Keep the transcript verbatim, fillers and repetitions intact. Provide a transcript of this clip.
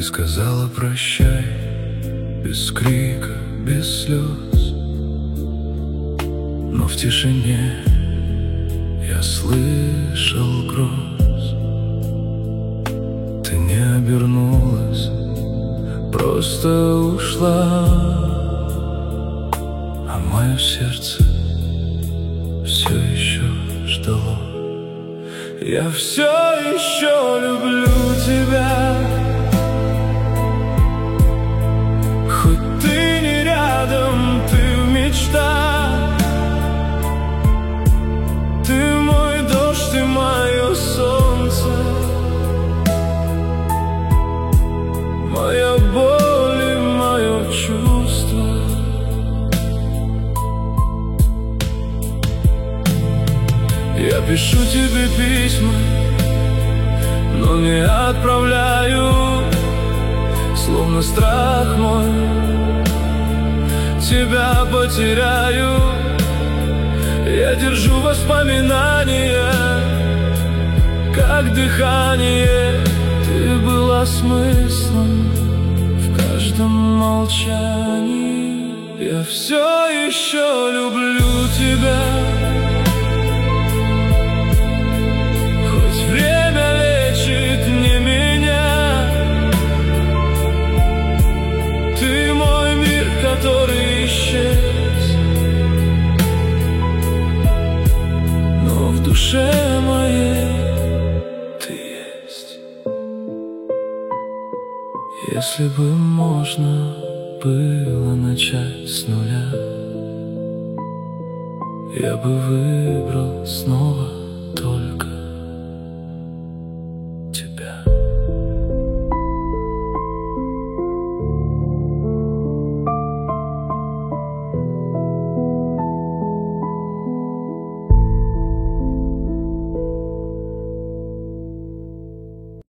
сказала прощай, без крика, без слез. Но в тишине я слышал гроз. Ты не обернулась, просто ушла, а мое сердце все еще ждало. Я все еще люблю тебя, хоть ты не рядом, ты в мечтах. Ты мой дождь, ты мое солнце, моя боль и мое чувство. Я пишу тебе письма, но не отправляю, словно страх мой тебя потеряю. Я держу воспоминания, как дыхание. Ты была смыслом в каждом молчании. Я все еще люблю тебя, хоть время лечит не меня. Ты мой мир, который исчез, но в душе моей ты есть. Если бы можно было начать с нуля, я бы выбрал снова